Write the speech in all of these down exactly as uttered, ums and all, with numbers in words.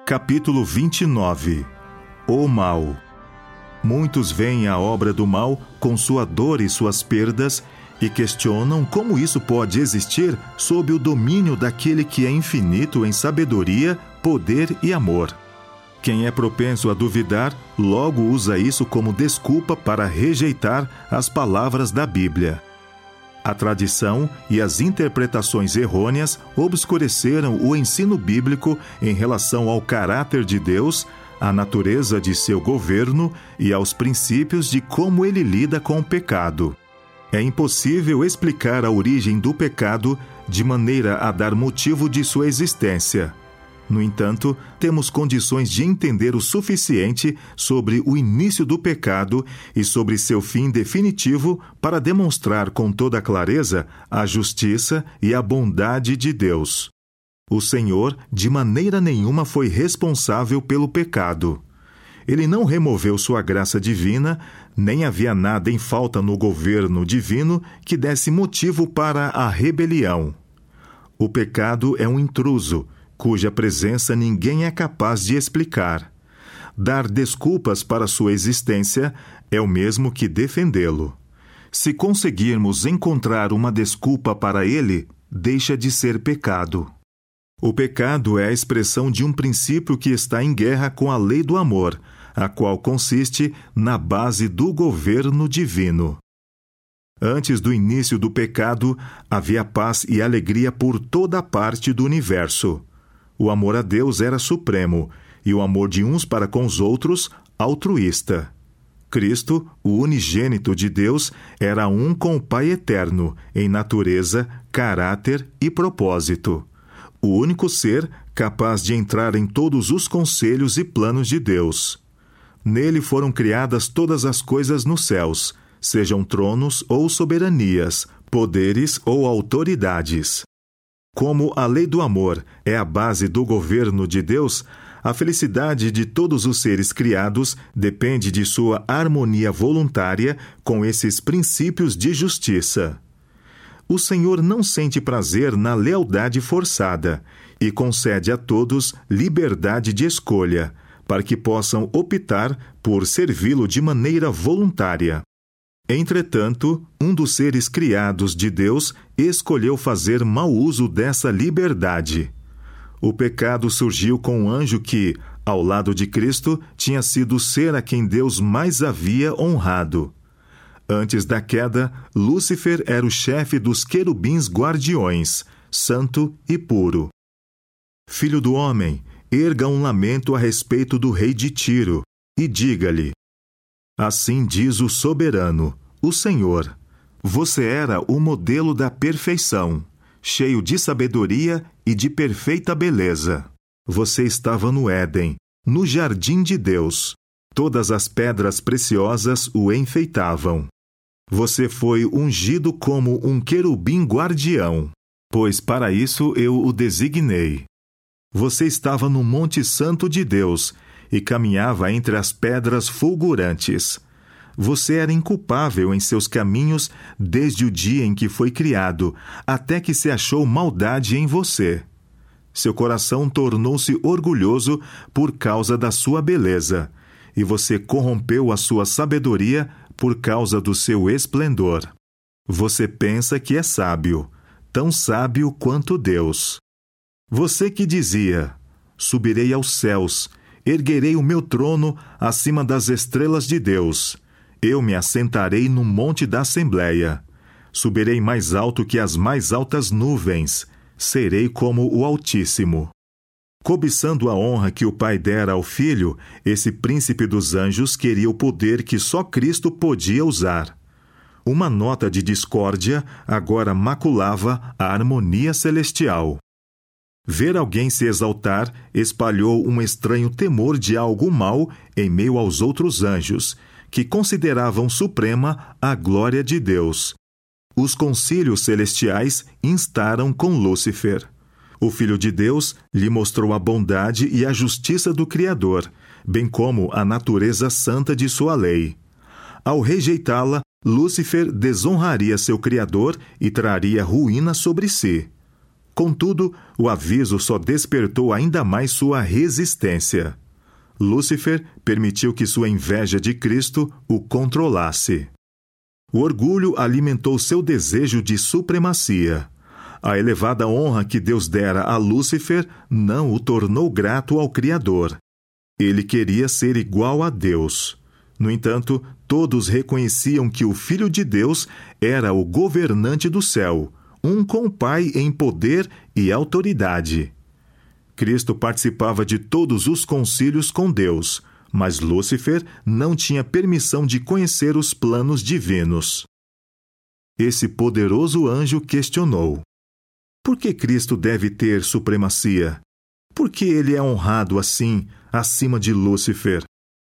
Capítulo vinte e nove. O mal. Muitos veem a obra do mal com sua dor e suas perdas e questionam como isso pode existir sob o domínio daquele que é infinito em sabedoria, poder e amor. Quem é propenso a duvidar, logo usa isso como desculpa para rejeitar as palavras da Bíblia. A tradição e as interpretações errôneas obscureceram o ensino bíblico em relação ao caráter de Deus, à natureza de seu governo e aos princípios de como ele lida com o pecado. É impossível explicar a origem do pecado de maneira a dar motivo de sua existência. No entanto, temos condições de entender o suficiente sobre o início do pecado e sobre seu fim definitivo para demonstrar com toda clareza a justiça e a bondade de Deus. O Senhor, de maneira nenhuma, foi responsável pelo pecado. Ele não removeu sua graça divina, nem havia nada em falta no governo divino que desse motivo para a rebelião. O pecado é um intruso, cuja presença ninguém é capaz de explicar. Dar desculpas para sua existência é o mesmo que defendê-lo. Se conseguirmos encontrar uma desculpa para ele, deixa de ser pecado. O pecado é a expressão de um princípio que está em guerra com a lei do amor, a qual consiste na base do governo divino. Antes do início do pecado, havia paz e alegria por toda a parte do universo. O amor a Deus era supremo, e o amor de uns para com os outros, altruísta. Cristo, o unigênito de Deus, era um com o Pai eterno, em natureza, caráter e propósito. O único ser capaz de entrar em todos os conselhos e planos de Deus. Nele foram criadas todas as coisas nos céus, sejam tronos ou soberanias, poderes ou autoridades. Como a lei do amor é a base do governo de Deus, a felicidade de todos os seres criados depende de sua harmonia voluntária com esses princípios de justiça. O Senhor não sente prazer na lealdade forçada e concede a todos liberdade de escolha, para que possam optar por servi-lo de maneira voluntária. Entretanto, um dos seres criados de Deus escolheu fazer mau uso dessa liberdade. O pecado surgiu com um anjo que, ao lado de Cristo, tinha sido o ser a quem Deus mais havia honrado. Antes da queda, Lúcifer era o chefe dos querubins guardiões, santo e puro. Filho do homem, erga um lamento a respeito do rei de Tiro, e diga-lhe: assim diz o soberano, o Senhor, você era o modelo da perfeição, cheio de sabedoria e de perfeita beleza. Você estava no Éden, no jardim de Deus. Todas as pedras preciosas o enfeitavam. Você foi ungido como um querubim guardião, pois para isso eu o designei. Você estava no Monte Santo de Deus e caminhava entre as pedras fulgurantes. Você era inculpável em seus caminhos desde o dia em que foi criado, até que se achou maldade em você. Seu coração tornou-se orgulhoso por causa da sua beleza, e você corrompeu a sua sabedoria por causa do seu esplendor. Você pensa que é sábio, tão sábio quanto Deus. Você que dizia: subirei aos céus, erguerei o meu trono acima das estrelas de Deus. Eu me assentarei no monte da Assembleia. Subirei mais alto que as mais altas nuvens. Serei como o Altíssimo. Cobiçando a honra que o Pai dera ao Filho, esse príncipe dos anjos queria o poder que só Cristo podia usar. Uma nota de discórdia agora maculava a harmonia celestial. Ver alguém se exaltar espalhou um estranho temor de algo mau em meio aos outros anjos, que consideravam suprema a glória de Deus. Os concílios celestiais instaram com Lúcifer. O Filho de Deus lhe mostrou a bondade e a justiça do Criador, bem como a natureza santa de sua lei. Ao rejeitá-la, Lúcifer desonraria seu Criador e traria ruína sobre si. Contudo, o aviso só despertou ainda mais sua resistência. Lúcifer permitiu que sua inveja de Cristo o controlasse. O orgulho alimentou seu desejo de supremacia. A elevada honra que Deus dera a Lúcifer não o tornou grato ao Criador. Ele queria ser igual a Deus. No entanto, todos reconheciam que o Filho de Deus era o governante do céu, um com o Pai em poder e autoridade. Cristo participava de todos os concílios com Deus, mas Lúcifer não tinha permissão de conhecer os planos divinos. Esse poderoso anjo questionou: por que Cristo deve ter supremacia? Por que ele é honrado assim, acima de Lúcifer?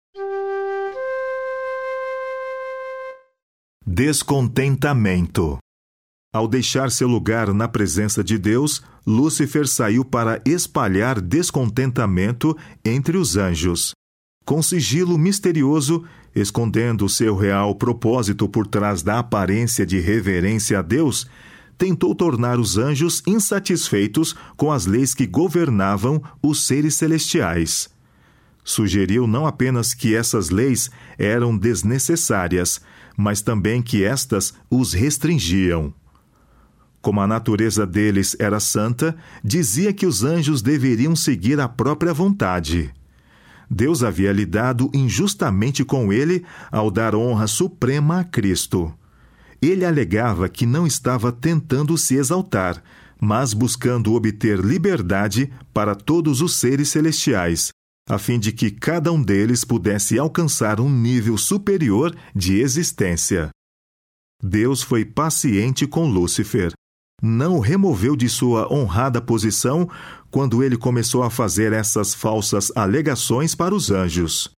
Descontentamento. Ao deixar seu lugar na presença de Deus, Lúcifer saiu para espalhar descontentamento entre os anjos. Com sigilo misterioso, escondendo seu real propósito por trás da aparência de reverência a Deus, tentou tornar os anjos insatisfeitos com as leis que governavam os seres celestiais. Sugeriu não apenas que essas leis eram desnecessárias, mas também que estas os restringiam. Como a natureza deles era santa, dizia que os anjos deveriam seguir a própria vontade. Deus havia lidado injustamente com ele ao dar honra suprema a Cristo. Ele alegava que não estava tentando se exaltar, mas buscando obter liberdade para todos os seres celestiais, a fim de que cada um deles pudesse alcançar um nível superior de existência. Deus foi paciente com Lúcifer. Não o removeu de sua honrada posição quando ele começou a fazer essas falsas alegações para os anjos.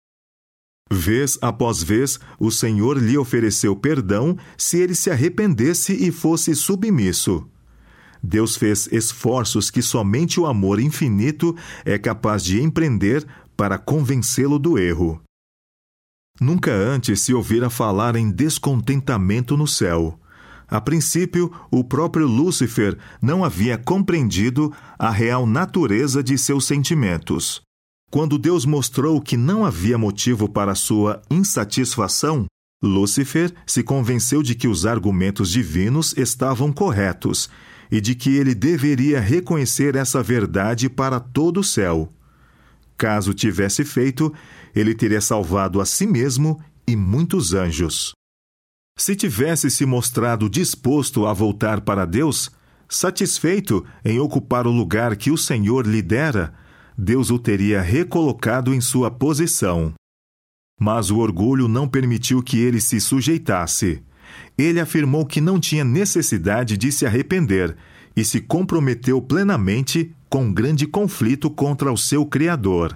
Vez após vez, o Senhor lhe ofereceu perdão se ele se arrependesse e fosse submisso. Deus fez esforços que somente o amor infinito é capaz de empreender para convencê-lo do erro. Nunca antes se ouvira falar em descontentamento no céu. A princípio, o próprio Lúcifer não havia compreendido a real natureza de seus sentimentos. Quando Deus mostrou que não havia motivo para sua insatisfação, Lúcifer se convenceu de que os argumentos divinos estavam corretos e de que ele deveria reconhecer essa verdade para todo o céu. Caso tivesse feito, ele teria salvado a si mesmo e muitos anjos. Se tivesse se mostrado disposto a voltar para Deus, satisfeito em ocupar o lugar que o Senhor lhe dera, Deus o teria recolocado em sua posição. Mas o orgulho não permitiu que ele se sujeitasse. Ele afirmou que não tinha necessidade de se arrepender e se comprometeu plenamente com um grande conflito contra o seu Criador.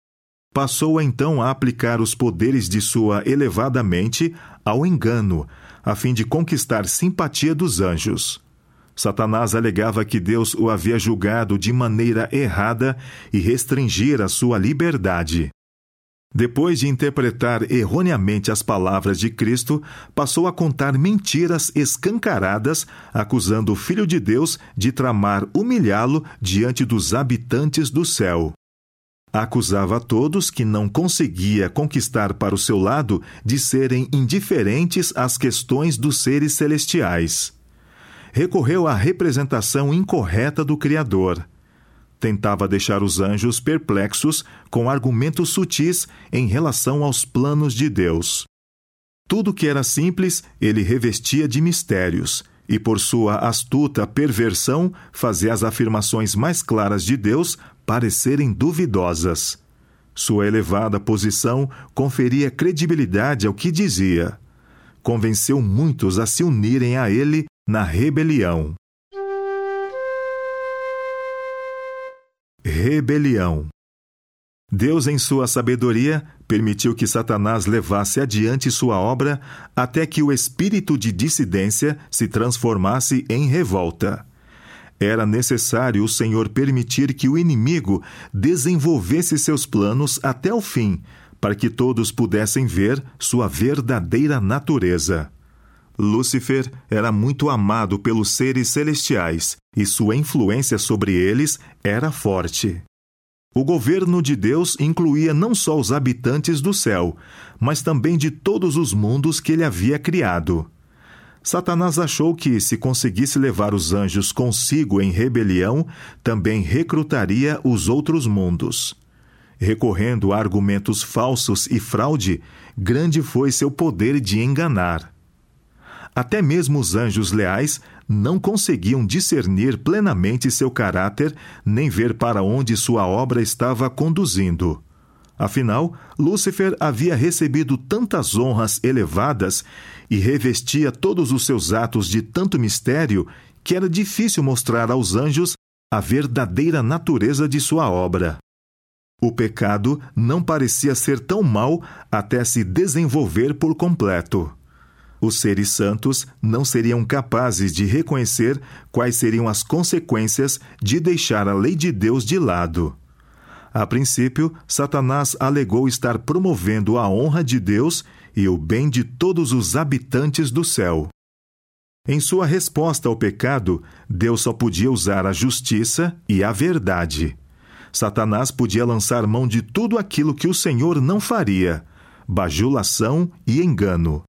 Passou então a aplicar os poderes de sua elevada mente ao engano, a fim de conquistar simpatia dos anjos. Satanás alegava que Deus o havia julgado de maneira errada e restringir a sua liberdade. Depois de interpretar erroneamente as palavras de Cristo, passou a contar mentiras escancaradas, acusando o Filho de Deus de tramar humilhá-lo diante dos habitantes do céu. Acusava a todos que não conseguia conquistar para o seu lado de serem indiferentes às questões dos seres celestiais. Recorreu à representação incorreta do Criador. Tentava deixar os anjos perplexos com argumentos sutis em relação aos planos de Deus. Tudo que era simples, ele revestia de mistérios, e por sua astuta perversão fazia as afirmações mais claras de Deus parecerem duvidosas. Sua elevada posição conferia credibilidade ao que dizia. Convenceu muitos a se unirem a ele na rebelião. Rebelião. Deus, em sua sabedoria, permitiu que Satanás levasse adiante sua obra até que o espírito de dissidência se transformasse em revolta. Era necessário o Senhor permitir que o inimigo desenvolvesse seus planos até o fim, para que todos pudessem ver sua verdadeira natureza. Lúcifer era muito amado pelos seres celestiais e sua influência sobre eles era forte. O governo de Deus incluía não só os habitantes do céu, mas também de todos os mundos que ele havia criado. Satanás achou que, se conseguisse levar os anjos consigo em rebelião, também recrutaria os outros mundos. Recorrendo a argumentos falsos e fraude, grande foi seu poder de enganar. Até mesmo os anjos leais não conseguiam discernir plenamente seu caráter, nem ver para onde sua obra estava conduzindo. Afinal, Lúcifer havia recebido tantas honras elevadas e revestia todos os seus atos de tanto mistério que era difícil mostrar aos anjos a verdadeira natureza de sua obra. O pecado não parecia ser tão mau até se desenvolver por completo. Os seres santos não seriam capazes de reconhecer quais seriam as consequências de deixar a lei de Deus de lado. A princípio, Satanás alegou estar promovendo a honra de Deus e o bem de todos os habitantes do céu. Em sua resposta ao pecado, Deus só podia usar a justiça e a verdade. Satanás podia lançar mão de tudo aquilo que o Senhor não faria: bajulação e engano.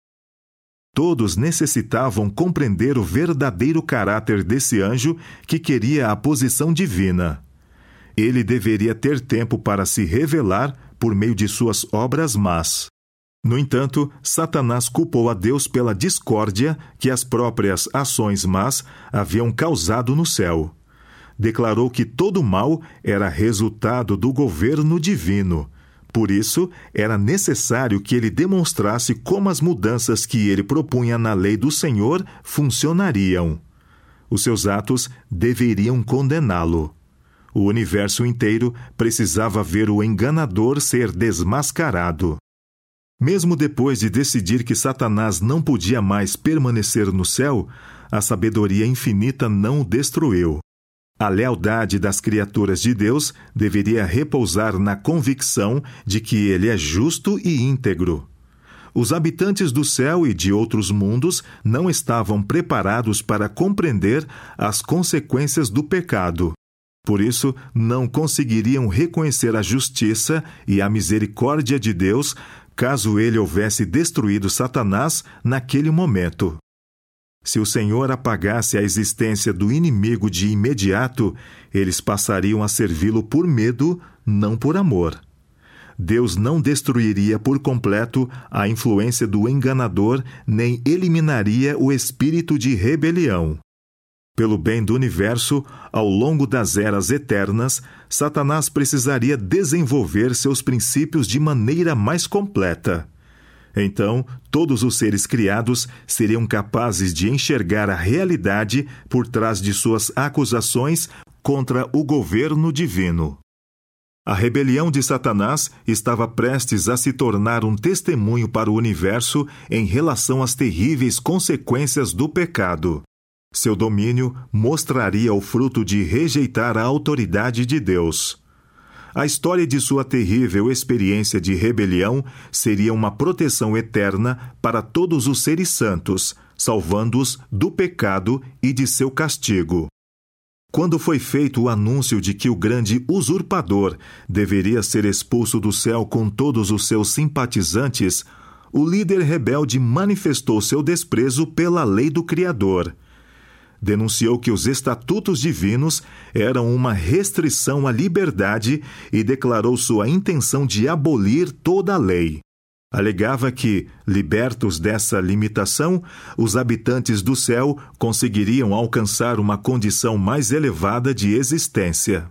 Todos necessitavam compreender o verdadeiro caráter desse anjo que queria a posição divina. Ele deveria ter tempo para se revelar por meio de suas obras más. No entanto, Satanás culpou a Deus pela discórdia que as próprias ações más haviam causado no céu. Declarou que todo mal era resultado do governo divino. Por isso, era necessário que ele demonstrasse como as mudanças que ele propunha na lei do Senhor funcionariam. Os seus atos deveriam condená-lo. O universo inteiro precisava ver o enganador ser desmascarado. Mesmo depois de decidir que Satanás não podia mais permanecer no céu, a sabedoria infinita não o destruiu. A lealdade das criaturas de Deus deveria repousar na convicção de que ele é justo e íntegro. Os habitantes do céu e de outros mundos não estavam preparados para compreender as consequências do pecado. Por isso, não conseguiriam reconhecer a justiça e a misericórdia de Deus caso ele houvesse destruído Satanás naquele momento. Se o Senhor apagasse a existência do inimigo de imediato, eles passariam a servi-lo por medo, não por amor. Deus não destruiria por completo a influência do enganador, nem eliminaria o espírito de rebelião. Pelo bem do universo, ao longo das eras eternas, Satanás precisaria desenvolver seus princípios de maneira mais completa. Então, todos os seres criados seriam capazes de enxergar a realidade por trás de suas acusações contra o governo divino. A rebelião de Satanás estava prestes a se tornar um testemunho para o universo em relação às terríveis consequências do pecado. Seu domínio mostraria o fruto de rejeitar a autoridade de Deus. A história de sua terrível experiência de rebelião seria uma proteção eterna para todos os seres santos, salvando-os do pecado e de seu castigo. Quando foi feito o anúncio de que o grande usurpador deveria ser expulso do céu com todos os seus simpatizantes, o líder rebelde manifestou seu desprezo pela lei do Criador. Denunciou que os estatutos divinos eram uma restrição à liberdade e declarou sua intenção de abolir toda a lei. Alegava que, libertos dessa limitação, os habitantes do céu conseguiriam alcançar uma condição mais elevada de existência.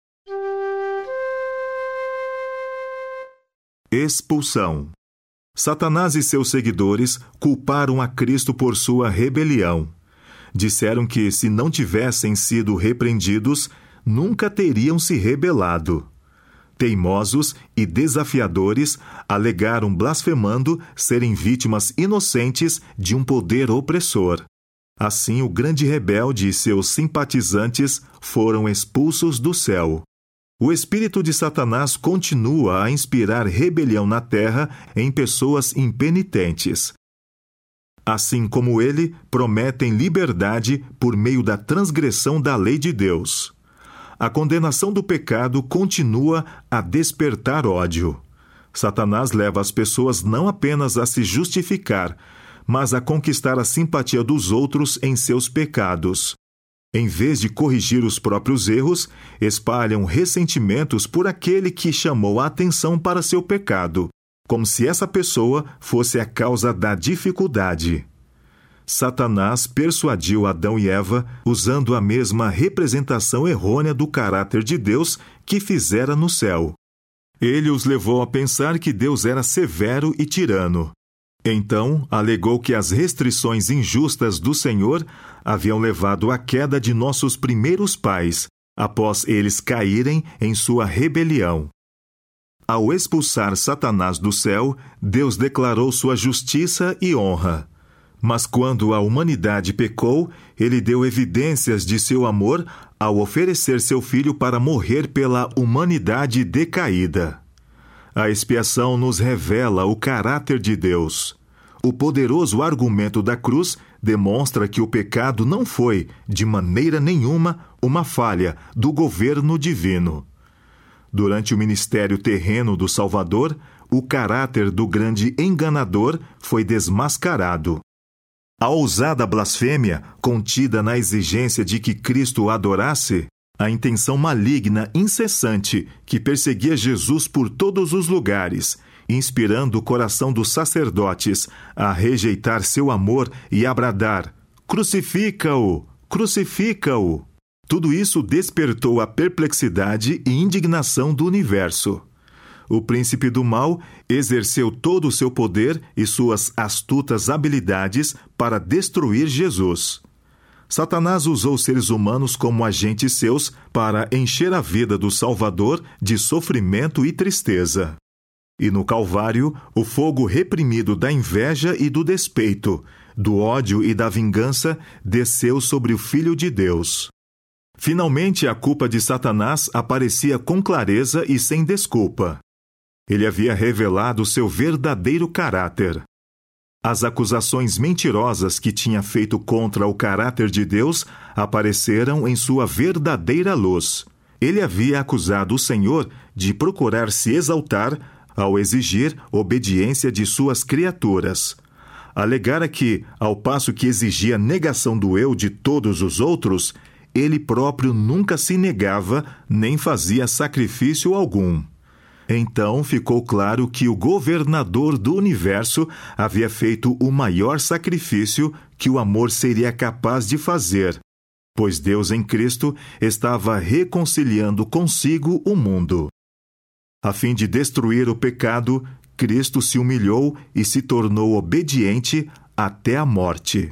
Expulsão. Satanás e seus seguidores culparam a Cristo por sua rebelião. Disseram que, se não tivessem sido repreendidos, nunca teriam se rebelado. Teimosos e desafiadores, alegaram blasfemando serem vítimas inocentes de um poder opressor. Assim, o grande rebelde e seus simpatizantes foram expulsos do céu. O espírito de Satanás continua a inspirar rebelião na terra em pessoas impenitentes. assim como ele, prometem liberdade por meio da transgressão da lei de Deus. A condenação do pecado continua a despertar ódio. Satanás leva as pessoas não apenas a se justificar, mas a conquistar a simpatia dos outros em seus pecados. Em vez de corrigir os próprios erros, espalham ressentimentos por aquele que chamou a atenção para seu pecado, como se essa pessoa fosse a causa da dificuldade. Satanás persuadiu Adão e Eva usando a mesma representação errônea do caráter de Deus que fizera no céu. Ele os levou a pensar que Deus era severo e tirano. Então, alegou que as restrições injustas do Senhor haviam levado à queda de nossos primeiros pais, após eles caírem em sua rebelião. Ao expulsar Satanás do céu, Deus declarou sua justiça e honra. Mas quando a humanidade pecou, ele deu evidências de seu amor ao oferecer seu filho para morrer pela humanidade decaída. A expiação nos revela o caráter de Deus. O poderoso argumento da cruz demonstra que o pecado não foi, de maneira nenhuma, uma falha do governo divino. Durante o ministério terreno do Salvador, o caráter do grande enganador foi desmascarado. A ousada blasfêmia, contida na exigência de que Cristo o adorasse, a intenção maligna incessante que perseguia Jesus por todos os lugares, inspirando o coração dos sacerdotes a rejeitar seu amor e a bradar: crucifica-o, crucifica-o. Tudo isso despertou a perplexidade e indignação do universo. O príncipe do mal exerceu todo o seu poder e suas astutas habilidades para destruir Jesus. Satanás usou os seres humanos como agentes seus para encher a vida do Salvador de sofrimento e tristeza. E no Calvário, o fogo reprimido da inveja e do despeito, do ódio e da vingança, desceu sobre o Filho de Deus. Finalmente, a culpa de Satanás aparecia com clareza e sem desculpa. Ele havia revelado seu verdadeiro caráter. As acusações mentirosas que tinha feito contra o caráter de Deus apareceram em sua verdadeira luz. Ele havia acusado o Senhor de procurar se exaltar ao exigir obediência de suas criaturas. Alegara que, ao passo que exigia negação do eu de todos os outros, ele próprio nunca se negava nem fazia sacrifício algum. Então ficou claro que o governador do universo havia feito o maior sacrifício que o amor seria capaz de fazer, pois Deus em Cristo estava reconciliando consigo o mundo. A fim de destruir o pecado, Cristo se humilhou e se tornou obediente até a morte.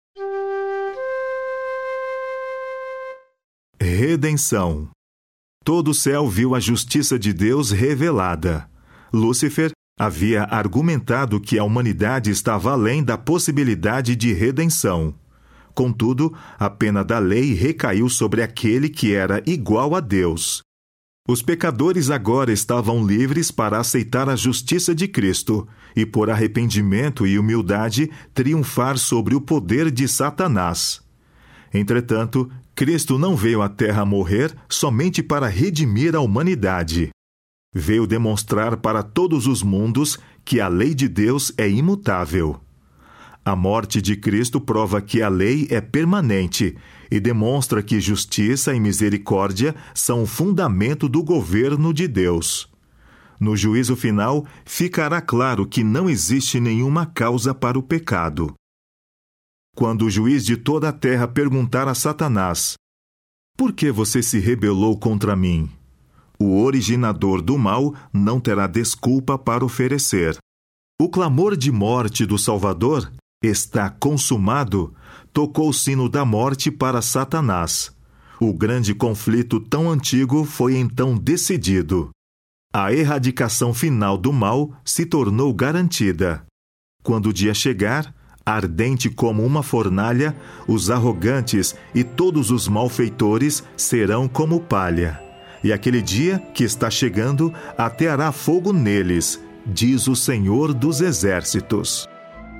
Redenção. Todo o céu viu a justiça de Deus revelada. Lúcifer havia argumentado que a humanidade estava além da possibilidade de redenção. Contudo, a pena da lei recaiu sobre aquele que era igual a Deus. Os pecadores agora estavam livres para aceitar a justiça de Cristo e, por arrependimento e humildade, triunfar sobre o poder de Satanás. Entretanto, Cristo não veio à Terra morrer somente para redimir a humanidade. Veio demonstrar para todos os mundos que a lei de Deus é imutável. A morte de Cristo prova que a lei é permanente e demonstra que justiça e misericórdia são o fundamento do governo de Deus. No juízo final, ficará claro que não existe nenhuma causa para o pecado. Quando o juiz de toda a terra perguntar a Satanás: por que você se rebelou contra mim? O originador do mal não terá desculpa para oferecer. O clamor de morte do Salvador, está consumado, tocou o sino da morte para Satanás. O grande conflito tão antigo foi então decidido. A erradicação final do mal se tornou garantida. Quando o dia chegar, ardente como uma fornalha, os arrogantes e todos os malfeitores serão como palha. E aquele dia que está chegando ateará fogo neles, diz o Senhor dos Exércitos.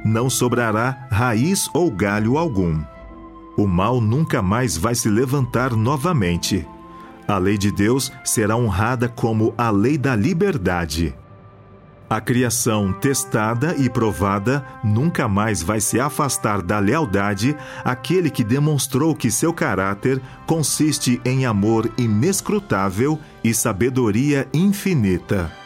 não sobrará raiz ou galho algum. O mal nunca mais vai se levantar novamente. A lei de Deus será honrada como a lei da liberdade. A criação testada e provada nunca mais vai se afastar da lealdade àquele que demonstrou que seu caráter consiste em amor inescrutável e sabedoria infinita.